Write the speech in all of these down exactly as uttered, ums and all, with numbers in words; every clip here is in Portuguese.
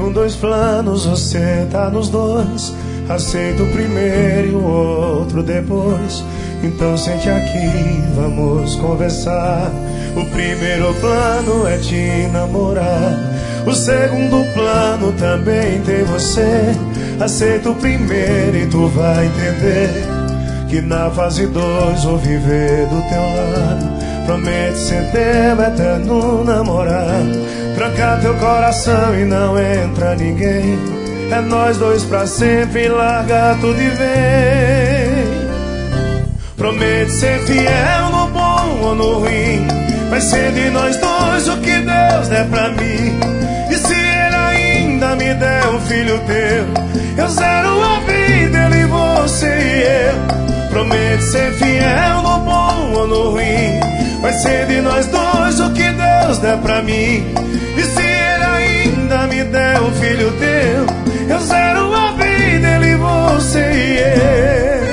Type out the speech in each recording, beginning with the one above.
tenho dois planos, você tá nos dois. Aceito o primeiro e o outro depois. Então sente aqui, vamos conversar. O primeiro plano é te namorar. O segundo plano também tem você. Aceita o primeiro e tu vai entender que na fase dois vou viver do teu lado. Prometo ser teu eterno namorado. Trancar teu coração e não entra ninguém. É nós dois pra sempre, larga tudo e vem. Prometo ser fiel no bom ou no ruim. Vai ser de nós dois o que Deus der pra mim. E se Ele ainda me der um filho teu, eu zero a vida, Ele, você e eu. Prometo ser fiel no bom ou no ruim. Vai ser de nós dois o que Deus der pra mim. E se Ele ainda me der um filho teu, eu zero a vida, Ele, você e eu.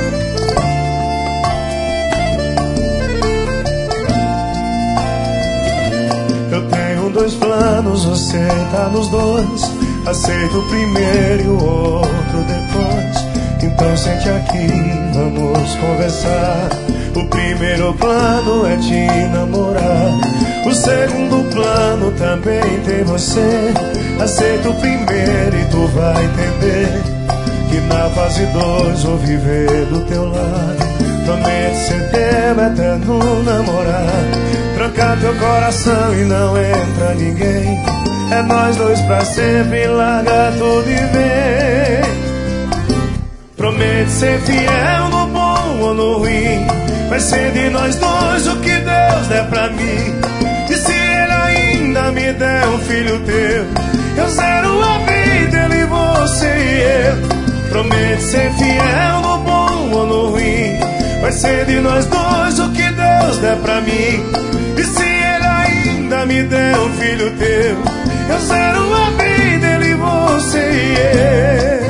Eu tenho dois planos, você tá nos dois. Aceito o primeiro e o outro depois. Então sente aqui, vamos conversar. O primeiro plano é te namorar. O segundo plano também tem você. Aceita o primeiro e tu vai entender que na fase dois vou viver do teu lado. Prometo ser teu eterno namorado. Trancar teu coração e não entra ninguém. É nós dois pra sempre, larga tudo e vem. Prometo ser fiel no bom ou no ruim. Vai ser de nós dois o que Deus der pra mim. E se Ele ainda me der um filho teu, eu zero a vida, Ele, você e eu. Prometo ser fiel no bom ou no ruim. Vai ser de nós dois o que Deus der pra mim. E se Ele ainda me der um filho teu, eu zero a vida, Ele, você e eu.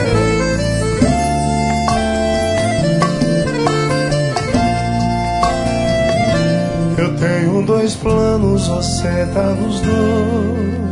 Eu tenho dois planos, você tá nos dois.